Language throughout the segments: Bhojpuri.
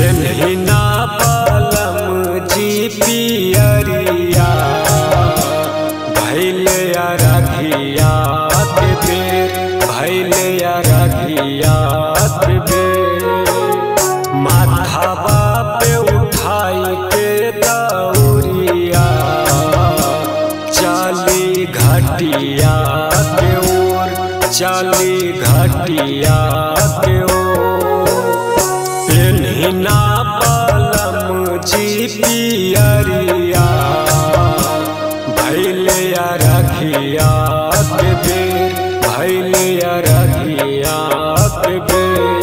पेन्हिना पलम जी पियरिया भैले अरघिया के बेर भैले अरघिया के बेर माथावा पे उठाई के दौरिया चाली घाटिया के ओर चाली घाटिया के ओर पेन्हिना पलम जी पियरिया भैले अरघिया के बेर भैले अरघिया के बेर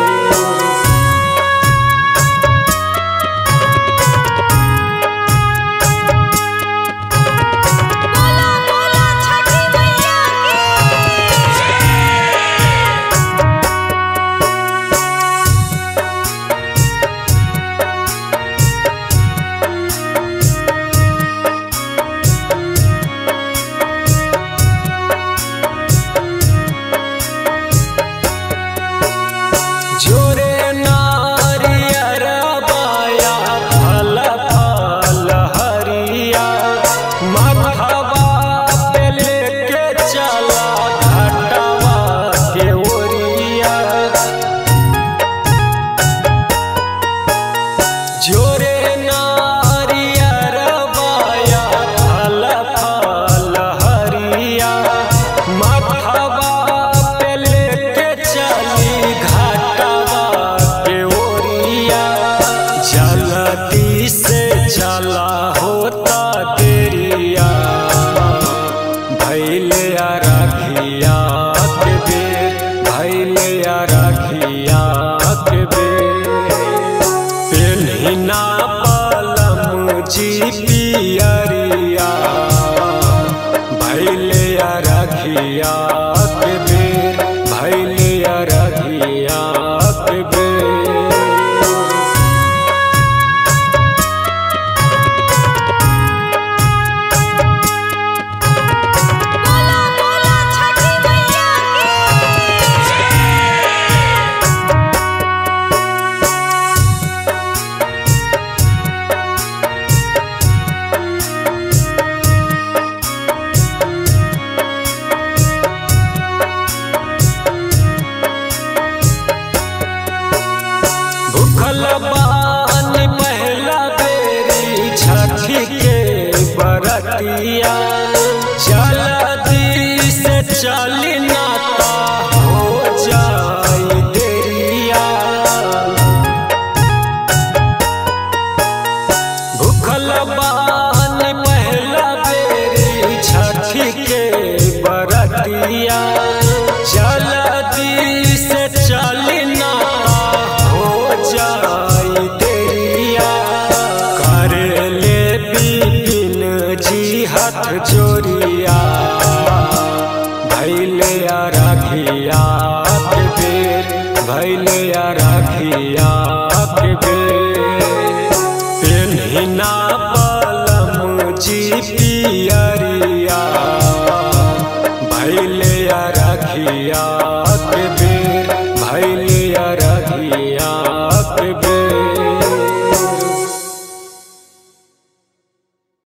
जोरे नारियर बाया फल फल हरिया माथावा पे लेके चला घाटवा के ओरिया जोरे नारियर बाया फल फल हरिया माथावा पे लेके चली घाटवा के ओरिया जल्दी से चला होता देरिया भैले अरघिया के बेर भैले अरघिया के बेर पेन्हिना पलम जी पियरिया भैले अरघिया के बेर भैले अरघिया के बेर भूखल बानी पहला बेरी छठी के बरतिया जल्दी से चली नाता हो जाई देरिया भूखल बानी पहला बेरी छठी के बरतिया जल्दी से चली नाता हो जाई देरिया करे ले बिपिन जी हाथ जोड़िया भैले अरघिया के बेर भैले अरघिया के बेर पेन्हिना पलम जी पियरिया भैले अरघिया के बेर भैले अरघिया के बेर।